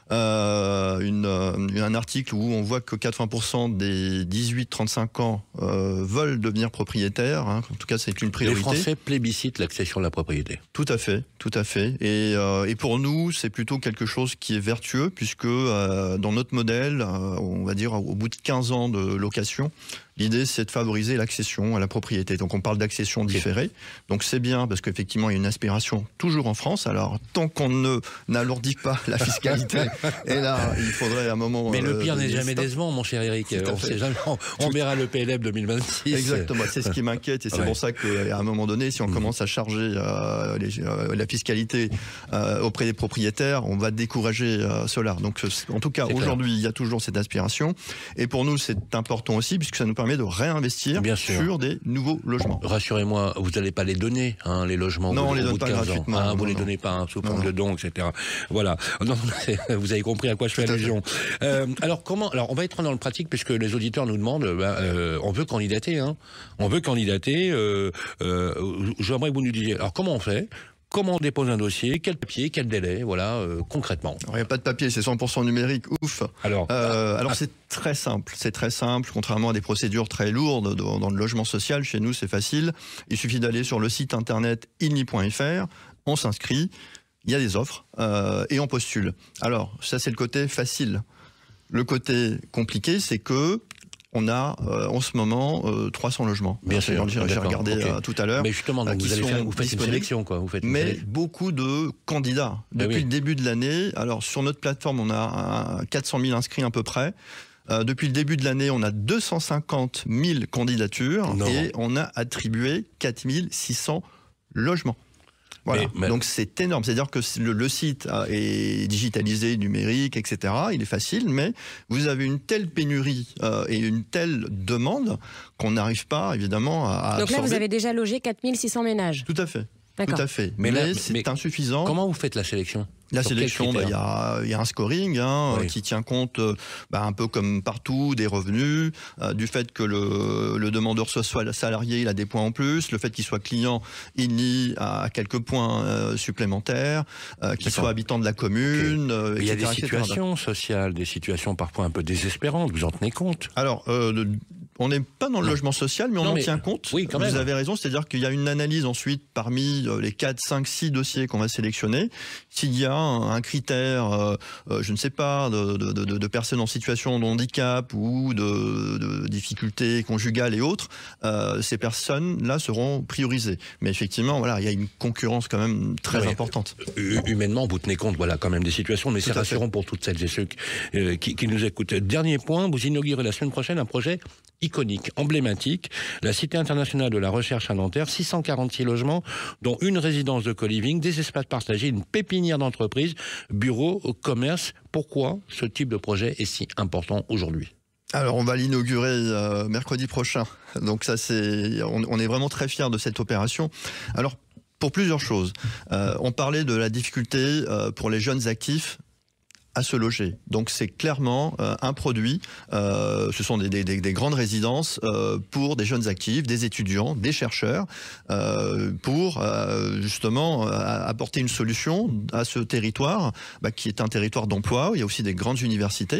euh, une, euh, un article où on voit que quatre-vingts pour cent des dix-huit trente-cinq ans euh, veulent devenir propriétaires. Hein. En tout cas, c'est une priorité. Les Français plébiscitent l'accession à la propriété. Tout à fait, tout à fait. Et, euh, et pour nous, c'est plutôt quelque chose qui est vertueux, puisque euh, dans notre modèle, euh, on va dire au bout de quinze ans de location, l'idée, c'est de favoriser l'accession à la propriété. Donc, on parle d'accession différée. Donc, c'est bien parce qu'effectivement, il y a une aspiration toujours en France. Alors, tant qu'on ne n'alourdit pas la fiscalité, et là, il faudrait un moment. Mais le pire euh, n'est jamais stop. décevant, mon cher Éric. On fait. sait jamais. On, on verra le P L F deux mille vingt-six. Exactement. C'est ce qui m'inquiète, et c'est ouais. pour ça qu'à un moment donné, si on mmh. commence à charger euh, les, euh, la fiscalité euh, auprès des propriétaires, on va décourager euh, cela. Donc, en tout cas, aujourd'hui, il y a toujours cette aspiration. Et pour nous, c'est important aussi, puisque ça nous permet de réinvestir sur des nouveaux logements. Rassurez-moi, vous n'allez pas les donner, hein, les logements. Non, vous, on les donne pas gratuitement. Hein, non, vous ne les non. donnez pas hein, sous forme de dons, et cetera. Voilà. Non, vous avez compris à quoi je fais allusion. Euh, alors comment Alors on va être dans le pratique puisque les auditeurs nous demandent. Ben, euh, on veut candidater. Hein. On veut candidater. Euh, euh, J'aimerais que vous nous disiez. Alors comment on fait? Comment on dépose un dossier? Quel papier? Quel délai? Voilà, euh, concrètement. Il n'y a pas de papier, c'est cent pour cent numérique. Ouf. Alors, euh, ah, alors ah, c'est très simple. C'est très simple. Contrairement à des procédures très lourdes dans, dans le logement social, chez nous c'est facile. Il suffit d'aller sur le site internet inly point f r. On s'inscrit. Il y a des offres euh, et on postule. Alors ça c'est le côté facile. Le côté compliqué, c'est que on a euh, en ce moment euh, trois cents logements. Bien sûr, j'ai regardé okay. euh, tout à l'heure. Mais justement, donc vous, allez faire, vous faites une sélection, quoi. Vous faites une mais sélection. beaucoup de candidats. Depuis oui. le début de l'année, alors sur notre plateforme, on a quatre cent mille inscrits à peu près. Euh, depuis le début de l'année, on a deux cent cinquante mille candidatures non. et on a attribué quatre mille six cents logements. Voilà. Mais, mais... Donc c'est énorme. C'est-à-dire que le, le site est digitalisé, numérique, et cetera. Il est facile, mais vous avez une telle pénurie euh, et une telle demande qu'on n'arrive pas, évidemment, à, à Donc absorber. là, vous avez déjà logé quatre mille six cents ménages. Tout à fait. Tout à fait. Mais, mais là, c'est mais insuffisant. Comment vous faites la sélection? La Sur sélection, il bah, y, a, y a un scoring hein, oui. qui tient compte, bah, un peu comme partout, des revenus, euh, du fait que le, le demandeur soit, soit salarié, il a des points en plus, le fait qu'il soit client, Inly a quelques points euh, supplémentaires, euh, qu'il soit habitant de la commune. Okay. Euh, il y a des et cetera situations sociales, des situations parfois un peu désespérantes, vous en tenez compte? Alors, euh, On n'est pas dans le non. logement social, mais on non, en mais, tient compte. Oui, quand même. Vous avez raison, c'est-à-dire qu'il y a une analyse ensuite parmi les quatre, cinq, six dossiers qu'on va sélectionner. S'il y a un, un critère, euh, euh, je ne sais pas, de, de, de, de personnes en situation de handicap ou de, de difficultés conjugales et autres, euh, ces personnes-là seront priorisées. Mais effectivement, voilà, il y a une concurrence quand même très oui, importante. Humainement, vous tenez compte, voilà, quand même des situations, mais c'est rassurant pour toutes celles et ceux qui, euh, qui, qui nous écoutent. Dernier point, vous inaugurez la semaine prochaine un projet iconique, emblématique, la Cité internationale de la recherche à Nanterre, six cent quarante-six logements, dont une résidence de co-living, des espaces partagés, une pépinière d'entreprise, bureaux, commerce. Pourquoi ce type de projet est si important aujourd'hui ? Alors on va l'inaugurer euh, mercredi prochain, donc ça c'est, on, on est vraiment très fiers de cette opération. Alors pour plusieurs choses, euh, on parlait de la difficulté euh, pour les jeunes actifs à se loger. Donc c'est clairement euh, un produit, euh, ce sont des, des, des grandes résidences euh, pour des jeunes actifs, des étudiants, des chercheurs, euh, pour euh, justement euh, apporter une solution à ce territoire bah, qui est un territoire d'emploi. Il y a aussi des grandes universités.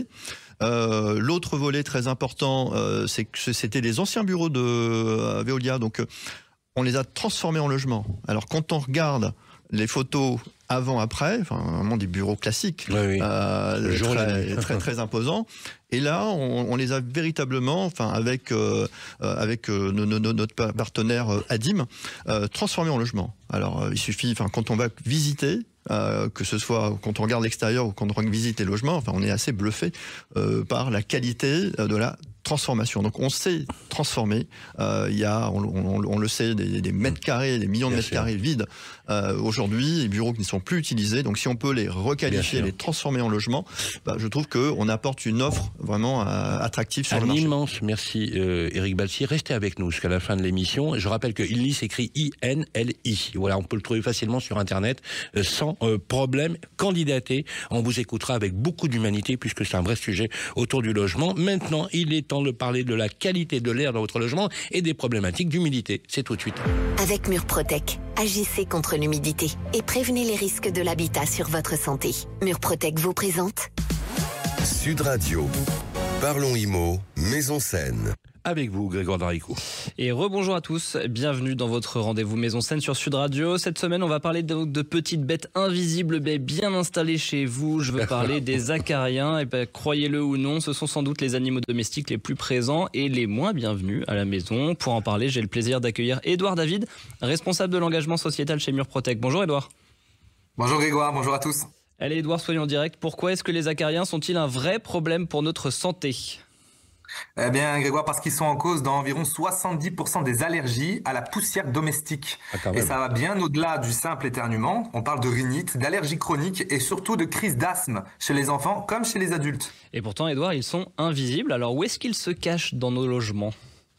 Euh, l'autre volet très important, euh, c'est que c'était les anciens bureaux de euh, Veolia, donc euh, on les a transformés en logements. Alors quand on regarde les photos avant-après, enfin vraiment des bureaux classiques, oui, oui. Euh, très, très très imposants. Et là, on, on les a véritablement, enfin avec euh, avec euh, no, no, notre partenaire euh, Adim, euh, transformés en logement. Alors euh, il suffit, enfin quand on va visiter. Euh, que ce soit quand on regarde l'extérieur ou quand on visite les logements, enfin on est assez bluffé euh, par la qualité de la transformation. Donc on sait transformer. Euh, il y a, on, on, on le sait, des, des mètres carrés, des millions de mètres carrés vides euh, aujourd'hui, des bureaux qui ne sont plus utilisés. Donc si on peut les requalifier, les transformer en logement, bah, je trouve qu'on apporte une offre vraiment euh, attractive sur Un le marché. Un immense merci euh, Éric Balsi. Restez avec nous jusqu'à la fin de l'émission. Je rappelle que Inly s'écrit I N L I. Voilà, on peut le trouver facilement sur Internet euh, sans euh, problème. Candidatez. On vous écoutera avec beaucoup d'humanité puisque c'est un vrai sujet autour du logement. Maintenant, il est temps de parler de la qualité de l'air dans votre logement et des problématiques d'humidité. C'est tout de suite. Avec Murprotec, agissez contre l'humidité et prévenez les risques de l'habitat sur votre santé. Murprotec vous présente Sud Radio. Parlons Imo, Maison Saine. Avec vous, Grégoire Daricou. Et rebonjour à tous, bienvenue dans votre rendez-vous Maison Saine sur Sud Radio. Cette semaine, on va parler de, de petites bêtes invisibles, mais bien installées chez vous. Je veux parler des acariens. Et ben, croyez-le ou non, ce sont sans doute les animaux domestiques les plus présents et les moins bienvenus à la maison. Pour en parler, j'ai le plaisir d'accueillir Édouard David, responsable de l'engagement sociétal chez Murprotec. Bonjour Édouard. Bonjour Grégoire, bonjour à tous. Allez Édouard, soyons directs. Pourquoi est-ce que les acariens sont-ils un vrai problème pour notre santé ? Eh bien, Grégoire, parce qu'ils sont en cause dans environ soixante-dix pour cent des allergies à la poussière domestique. Ah, et ça va bien au-delà du simple éternuement. On parle de rhinite, d'allergies chroniques et surtout de crises d'asthme chez les enfants comme chez les adultes. Et pourtant, Édouard, ils sont invisibles. Alors, où est-ce qu'ils se cachent dans nos logements ?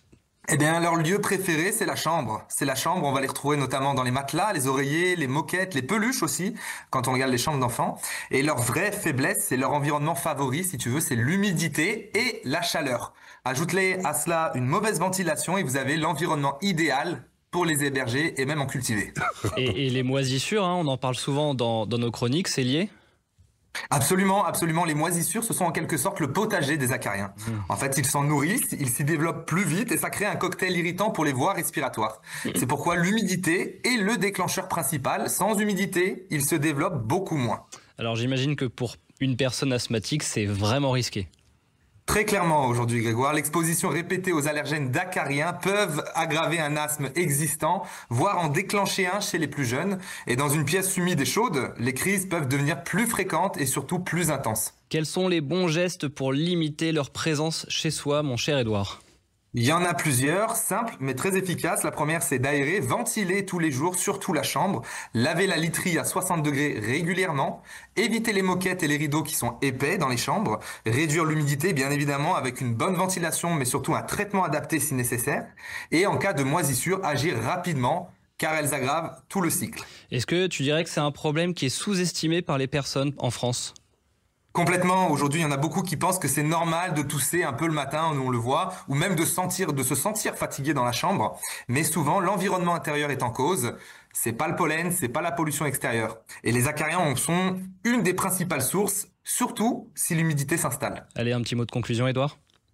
Eh bien, leur lieu préféré, c'est la chambre. C'est la chambre, on va les retrouver notamment dans les matelas, les oreillers, les moquettes, les peluches aussi, quand on regarde les chambres d'enfants. Et leur vraie faiblesse, c'est leur environnement favori, si tu veux, c'est l'humidité et la chaleur. Ajoute-les à cela une mauvaise ventilation et vous avez l'environnement idéal pour les héberger et même en cultiver. Et, et les moisissures, hein, on en parle souvent dans, dans nos chroniques, c'est lié ? Absolument, absolument. Les moisissures, ce sont en quelque sorte le potager des acariens. Mmh. En fait, ils s'en nourrissent, ils s'y développent plus vite et ça crée un cocktail irritant pour les voies respiratoires. Mmh. C'est pourquoi l'humidité est le déclencheur principal. Sans humidité, ils se développent beaucoup moins. Alors j'imagine que pour une personne asthmatique, c'est vraiment risqué. Très clairement aujourd'hui, Grégoire, l'exposition répétée aux allergènes d'acariens peuvent aggraver un asthme existant, voire en déclencher un chez les plus jeunes. Et dans une pièce humide et chaude, les crises peuvent devenir plus fréquentes et surtout plus intenses. Quels sont les bons gestes pour limiter leur présence chez soi, mon cher Édouard ? Il y en a plusieurs, simples mais très efficaces. La première, c'est d'aérer, ventiler tous les jours, surtout la chambre, laver la literie à soixante degrés régulièrement, éviter les moquettes et les rideaux qui sont épais dans les chambres, réduire l'humidité bien évidemment avec une bonne ventilation mais surtout un traitement adapté si nécessaire, et en cas de moisissure, agir rapidement car elles aggravent tout le cycle. Est-ce que tu dirais que c'est un problème qui est sous-estimé par les personnes en France ? Complètement. Aujourd'hui, il y en a beaucoup qui pensent que c'est normal de tousser un peu le matin, on le voit, ou même de sentir, de se sentir fatigué dans la chambre. Mais souvent, l'environnement intérieur est en cause. C'est pas le pollen, c'est pas la pollution extérieure. Et les acariens en sont une des principales sources, surtout si l'humidité s'installe. Allez, un petit mot de conclusion, Édouard.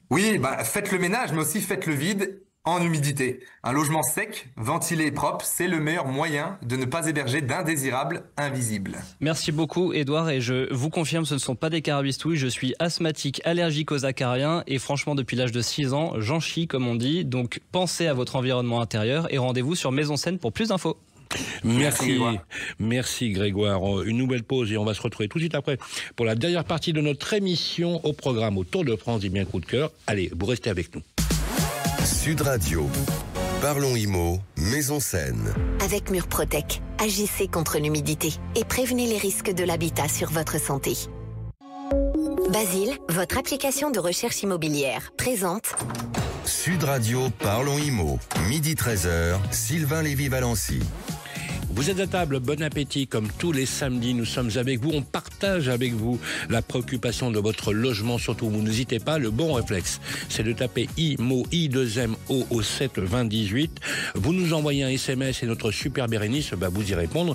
Oui, bah, faites le ménage, mais aussi faites le vide en humidité. Un logement sec, ventilé et propre, c'est le meilleur moyen de ne pas héberger d'indésirables invisibles. Merci beaucoup, Édouard, et je vous confirme, ce ne sont pas des carabistouilles. Je suis asthmatique, allergique aux acariens, et franchement, depuis l'âge de six ans, j'en chie, comme on dit. Donc, pensez à votre environnement intérieur et rendez-vous sur Maison Seine pour plus d'infos. Merci, merci Grégoire. Une nouvelle pause et on va se retrouver tout de suite après pour la dernière partie de notre émission au programme au Tour de France des biens coup de cœur. Allez, vous restez avec nous. Sud Radio. Parlons Immo, Maison Seine. Avec Murprotec, agissez contre l'humidité et prévenez les risques de l'habitat sur votre santé. Basile, votre application de recherche immobilière, présente Sud Radio, Parlons Immo, midi treize heures, Sylvain Lévy-Valency. Vous êtes à table, bon appétit, comme tous les samedis, nous sommes avec vous, on partage avec vous la préoccupation de votre logement, surtout vous n'hésitez pas, le bon réflexe, c'est de taper I M O, I deux M O au sept vingt dix-huit, vous nous envoyez un S M S et notre super Bérénice, bah, vous y répondre,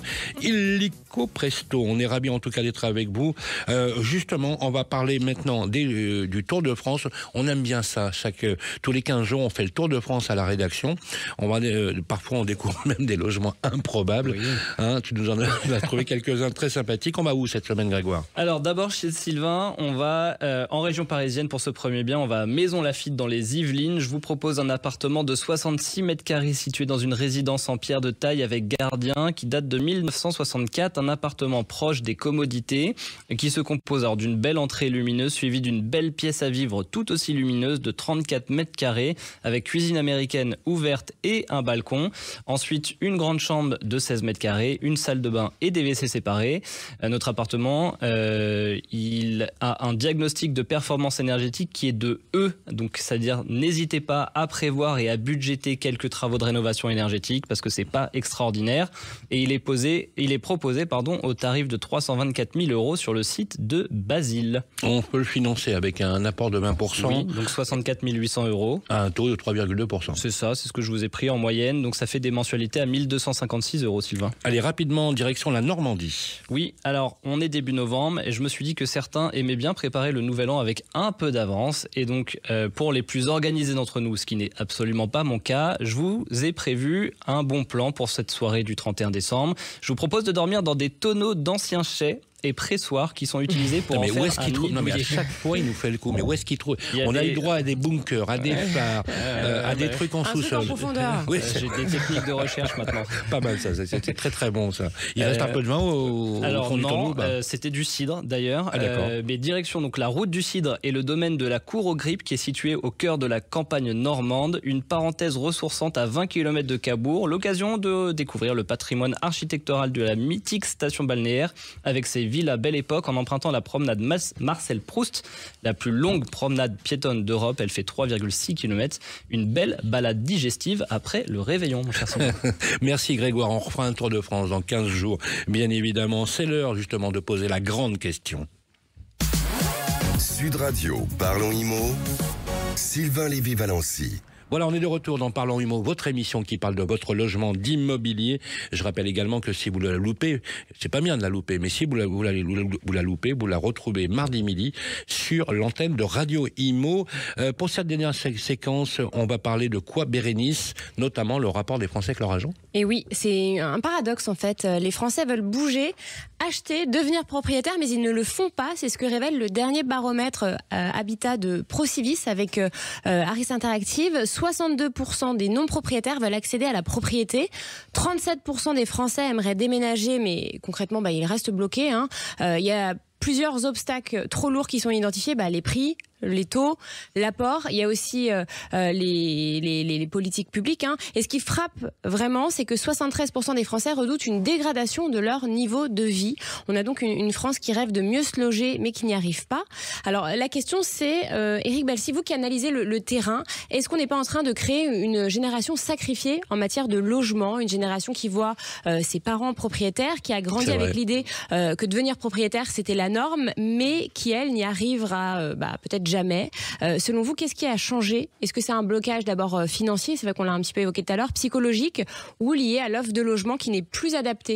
illico presto, on est ravis en tout cas d'être avec vous, euh, justement, on va parler maintenant des, euh, du Tour de France, on aime bien ça, chaque, euh, tous les quinze jours, on fait le Tour de France à la rédaction, on va, euh, parfois on découvre même des logements improbables. Oui. Hein, tu nous en as trouvé quelques-uns très sympathiques. On va où cette semaine, Grégoire? Alors d'abord chez Sylvain, on va euh, en région parisienne pour ce premier bien, on va à Maison Lafitte dans les Yvelines. Je vous propose un appartement de soixante-six mètres carrés situé dans une résidence en pierre de taille avec gardien qui date de mille neuf cent soixante-quatre, un appartement proche des commodités qui se compose alors d'une belle entrée lumineuse suivie d'une belle pièce à vivre tout aussi lumineuse de trente-quatre mètres carrés avec cuisine américaine ouverte et un balcon. Ensuite, une grande chambre de seize mètres carrés, une salle de bain et des W C séparés. Euh, notre appartement, euh, il a un diagnostic de performance énergétique qui est de E, donc c'est-à-dire n'hésitez pas à prévoir et à budgéter quelques travaux de rénovation énergétique parce que c'est pas extraordinaire et il est posé, il est proposé pardon au tarif de trois cent vingt-quatre mille euros sur le site de Basile. On peut le financer avec un apport de vingt pour cent. Oui, donc soixante-quatre mille huit cents euros. À un taux de trois virgule deux pour cent. C'est ça, c'est ce que je vous ai pris en moyenne, donc ça fait des mensualités à mille deux cent cinquante-six euros, Sylvain. Allez, rapidement, en direction la Normandie. Oui, alors on est début novembre et je me suis dit que certains aimaient bien préparer le nouvel an avec un peu d'avance. Et donc, euh, pour les plus organisés d'entre nous, ce qui n'est absolument pas mon cas, je vous ai prévu un bon plan pour cette soirée du trente et un décembre. Je vous propose de dormir dans des tonneaux d'anciens chais et pressoirs qui sont utilisés pour non, mais en où faire est-ce qu'il un trouve nid Non mais à douillet. chaque fois il nous fait le coup. Mais où est-ce qu'il trouve a On des... a eu droit à des bunkers, à des phares, euh, à des trucs en un sous-sol. truc en profondeur. Oui, Euh, J'ai des techniques de recherche maintenant. pas mal ça, c'était très très bon ça. Il reste Euh, un peu de vin au, Alors au fond du non, tonneau bah. euh, c'était du cidre d'ailleurs. Ah, d'accord. Euh, mais direction donc la route du cidre et le domaine de la Cour aux Grippes qui est situé au cœur de la campagne normande. Une parenthèse ressourçante à vingt kilomètres de Cabourg. L'occasion de découvrir le patrimoine architectural de la mythique station balnéaire avec ses villas belle époque en empruntant la promenade Marcel Proust, la plus longue promenade piétonne d'Europe. Elle fait trois virgule six kilomètres. Une belle balade digestive après le réveillon, mon cher Sylvain. Merci Grégoire, on refera un tour de France dans quinze jours. Bien évidemment, c'est l'heure justement de poser la grande question. Sud Radio, Parlons Immo, Sylvain Lévy-Valency. Voilà, on est de retour dans Parlons Immo, votre émission qui parle de votre logement, d'immobilier. Je rappelle également que si vous la loupez, c'est pas bien de la louper, mais si vous la, vous la, vous la loupez, vous la retrouvez mardi midi sur l'antenne de Radio Immo. Euh, pour cette dernière sé- séquence, on va parler de quoi, Bérénice, notamment le rapport des Français avec leur argent. Et oui, c'est un paradoxe en fait. Les Français veulent bouger, acheter, devenir propriétaires, mais ils ne le font pas. C'est ce que révèle le dernier baromètre euh, Habitat de Procivis avec euh, Harris Interactive. soixante-deux pour cent des non-propriétaires veulent accéder à la propriété. trente-sept pour cent des Français aimeraient déménager, mais concrètement, bah, ils restent bloqués. Hein. Euh, y a plusieurs obstacles trop lourds qui sont identifiés, bah, les prix, les taux, l'apport. Il y a aussi euh, les, les, les politiques publiques. Hein. Et ce qui frappe vraiment, c'est que soixante-treize pour cent des Français redoutent une dégradation de leur niveau de vie. On a donc une, une France qui rêve de mieux se loger, mais qui n'y arrive pas. Alors la question, c'est, euh, Éric Balsi, vous qui analysez le, le terrain, est-ce qu'on n'est pas en train de créer une génération sacrifiée en matière de logement, une génération qui voit euh, ses parents propriétaires, qui a grandi avec l'idée euh, que devenir propriétaire, c'était la norme, mais qui, elle, n'y arrivera euh, bah, peut-être jamais. Euh, selon vous, qu'est-ce qui a changé? Est-ce que c'est un blocage d'abord euh, financier, c'est vrai qu'on l'a un petit peu évoqué tout à l'heure, psychologique, ou lié à l'offre de logement qui n'est plus adaptée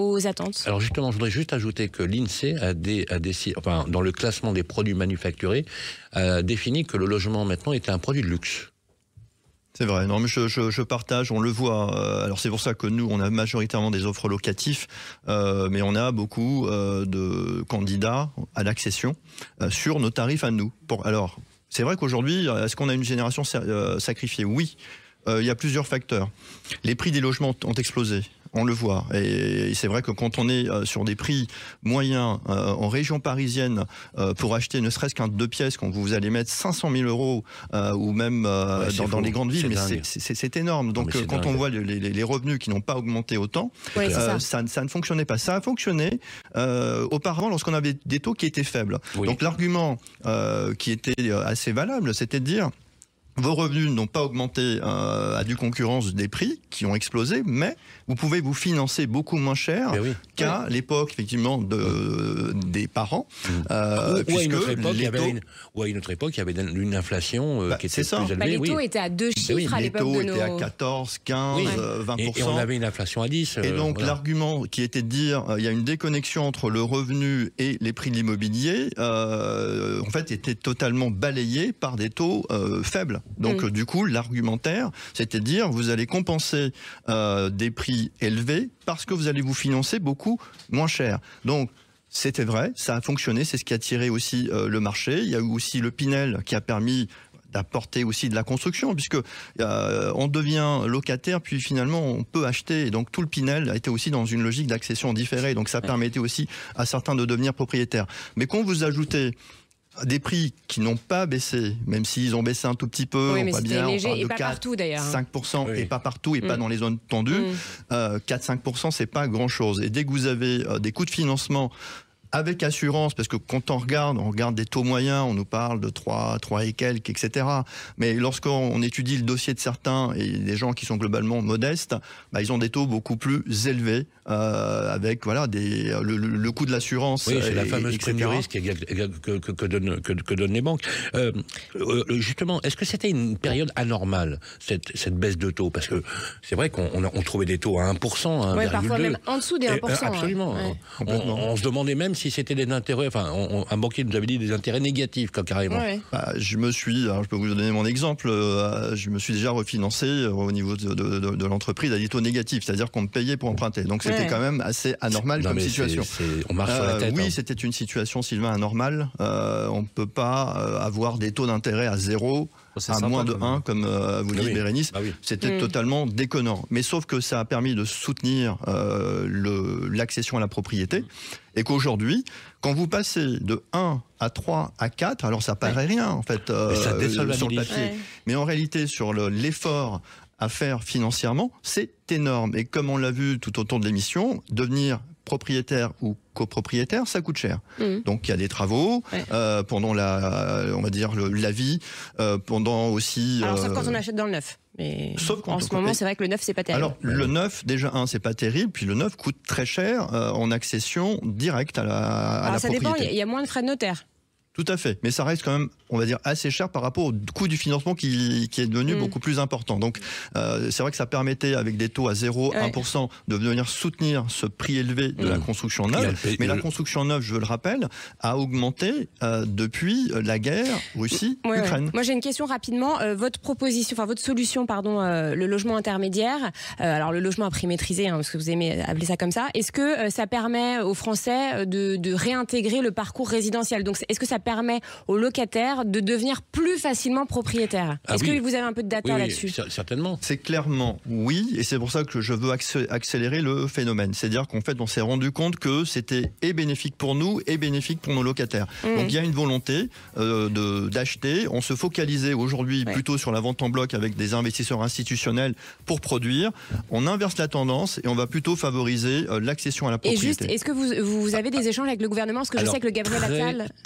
aux attentes? Alors justement, je voudrais juste ajouter que l'INSEE a, des, a décidé, enfin, dans le classement des produits manufacturés, a défini que le logement maintenant était un produit de luxe. C'est vrai, non mais je, je, je partage, on le voit. Euh, alors c'est pour ça que nous, on a majoritairement des offres locatives, euh, mais on a beaucoup euh, de candidats à l'accession euh, sur nos tarifs à nous. Pour, alors, c'est vrai qu'aujourd'hui, est-ce qu'on a une génération euh, sacrifiée? Oui, euh, il y a plusieurs facteurs. Les prix des logements ont explosé. On le voit. Et c'est vrai que quand on est sur des prix moyens euh, en région parisienne euh, pour acheter ne serait-ce qu'un deux pièces, quand vous allez mettre cinq cent mille euros euh, ou même euh, ouais, dans, dans les grandes villes, mais c'est énorme. Donc quand dingue. on voit les, les, les revenus qui n'ont pas augmenté autant, oui, euh, ça. Ça, ça ne fonctionnait pas. Ça a fonctionné euh, auparavant lorsqu'on avait des taux qui étaient faibles. Oui. Donc l'argument euh, qui était assez valable, c'était de dire vos revenus n'ont pas augmenté euh, à due concurrence des prix qui ont explosé, mais vous pouvez vous financer beaucoup moins cher oui. qu'à oui. l'époque effectivement de, euh, des parents. Euh, ou, ou, à une autre époque, il y avait une, ou à une autre époque, il y avait une inflation euh, bah, qui était ça. plus élevée. Bah, les taux oui. étaient à deux chiffres oui, à l'époque de nos... Les taux étaient à quatorze, quinze, oui. vingt pour cent. Et, et on avait une inflation à dix. Et donc voilà. l'argument qui était de dire il euh, y a une déconnexion entre le revenu et les prix de l'immobilier, euh, en fait, était totalement balayé par des taux euh, faibles. Donc mm. du coup, l'argumentaire, c'était de dire vous allez compenser euh, des prix élevés parce que vous allez vous financer beaucoup moins cher. Donc, c'était vrai, ça a fonctionné, c'est ce qui a tiré aussi euh, le marché. Il y a eu aussi le Pinel qui a permis d'apporter aussi de la construction, puisque euh, on devient locataire, puis finalement on peut acheter. Et donc tout le Pinel a été aussi dans une logique d'accession différée. Donc ça permettait aussi à certains de devenir propriétaires. Mais quand vous ajoutez des prix qui n'ont pas baissé, même s'ils ont baissé un tout petit peu, oui, mais on voit bien, léger, on parle et de pas quatre, partout d'ailleurs. cinq pour cent oui. et pas partout, et mm. pas dans les zones tendues. Mm. Euh, quatre à cinq pour cent, c'est pas grand-chose. Et dès que vous avez euh, des coûts de financement avec assurance, parce que quand on regarde, on regarde des taux moyens, on nous parle de trois, trois et quelques, et cetera. Mais lorsqu'on étudie le dossier de certains et des gens qui sont globalement modestes, bah, ils ont des taux beaucoup plus élevés, euh, avec voilà des le, le, le coût de l'assurance. Oui, c'est la fameuse et prime du risque que, que, que, donnent, que, que donnent les banques. Euh, euh, justement, est-ce que c'était une période anormale, cette, cette baisse de taux? Parce que c'est vrai qu'on on, on trouvait des taux à un pour cent, à un virgule deux. Oui, parfois même en dessous des un pour cent. Et, euh, absolument. Ouais. On, on, on se demandait même si c'était des intérêts, enfin, on, un banquier nous avait dit des intérêts négatifs, quoi, carrément. Ouais. Bah, je me suis, alors je peux vous donner mon exemple, euh, je me suis déjà refinancé euh, au niveau de, de, de, de l'entreprise à des taux négatifs, c'est-à-dire qu'on me payait pour emprunter. Donc c'était ouais. quand même assez anormal non, comme situation. C'est, c'est, on marche euh, sur la tête. Oui, hein. c'était une situation, Sylvain, anormale. Euh, on ne peut pas euh, avoir des taux d'intérêt à zéro. C'est à sympa, moins de un, comme euh, vous dit oui. Bérénice, bah oui. c'était mmh. totalement déconnant. Mais sauf que ça a permis de soutenir euh, l'accession à la propriété, et qu'aujourd'hui, quand vous passez de un à trois à quatre, alors ça paraît ouais. rien en fait euh, sur le papier, ouais. mais en réalité sur l'effort à faire financièrement, c'est énorme. Et comme on l'a vu tout au long de l'émission, devenir propriétaire ou copropriétaire, ça coûte cher. Mmh. Donc il y a des travaux ouais. euh, pendant la, on va dire le, la vie, euh, pendant aussi. Alors euh, sauf quand on achète dans le neuf. Mais sauf quand en ce moment, c'est vrai que le neuf, c'est pas terrible. Alors le neuf, déjà un, c'est pas terrible, puis le neuf coûte très cher euh, en accession directe à la, à Alors, la ça propriété. dépend. Il y a moins de frais de notaire. Tout à fait, mais ça reste quand même, on va dire, assez cher par rapport au coût du financement qui, qui est devenu mmh. beaucoup plus important. Donc, euh, c'est vrai que ça permettait, avec des taux à zéro, ouais. un pour cent, de venir soutenir ce prix élevé de mmh. la construction neuve. Mais la construction neuve, je le rappelle, a augmenté euh, depuis la guerre Russie-Ukraine. Ouais, ouais. Moi, j'ai une question rapidement. Euh, votre proposition, enfin votre solution, pardon, euh, le logement intermédiaire. Euh, alors, le logement à prix maîtrisé, hein, parce que vous aimez appeler ça comme ça. Est-ce que euh, ça permet aux Français de, de réintégrer le parcours résidentiel? Donc, est-ce que ça permet aux locataires de devenir plus facilement propriétaires? Ah Est-ce oui. que vous avez un peu de data oui, là-dessus? Oui, certainement. C'est clairement oui, et c'est pour ça que je veux accélérer le phénomène. C'est-à-dire qu'en fait, on s'est rendu compte que c'était et bénéfique pour nous et bénéfique pour nos locataires. Mmh. Donc il y a une volonté euh, de, d'acheter. On se focalisait aujourd'hui ouais. plutôt sur la vente en bloc avec des investisseurs institutionnels pour produire. On inverse la tendance et on va plutôt favoriser euh, l'accession à la propriété. Et juste, est-ce que vous, vous avez des échanges avec le gouvernement? Parce que Alors, je sais que le Gabriel très, Attal... Très rapidement.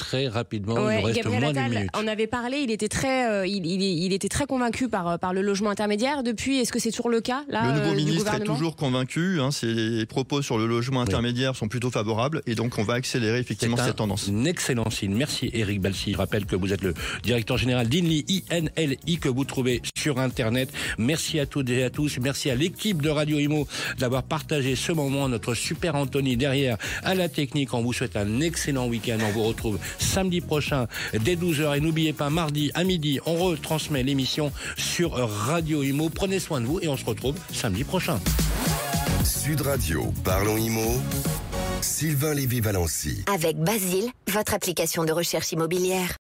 rapidement. Ouais, il nous reste Gabriel moins Attal d'une minute. en avait parlé, il était très, euh, il, il, il était très convaincu par, par le logement intermédiaire. Depuis, est-ce que c'est toujours le cas là, Le nouveau euh, du ministre est gouvernement ? toujours convaincu. Hein, ses propos sur le logement intermédiaire oui. sont plutôt favorables et donc on va accélérer effectivement cette tendance. Un excellent signe. Merci Éric Balsi. Je rappelle que vous êtes le directeur général d'Inli, I N L I, que vous trouvez sur Internet. Merci à toutes et à tous. Merci à l'équipe de Radio Imo d'avoir partagé ce moment. Notre super Anthony derrière à la technique. On vous souhaite un excellent week-end. On vous retrouve samedi prochain dès douze heures. Et n'oubliez pas, mardi à midi, on retransmet l'émission sur Radio Imo. Prenez soin de vous et on se retrouve samedi prochain. Sud Radio, Parlons Imo, Sylvain Lévy-Valency. Avec Basile, votre application de recherche immobilière.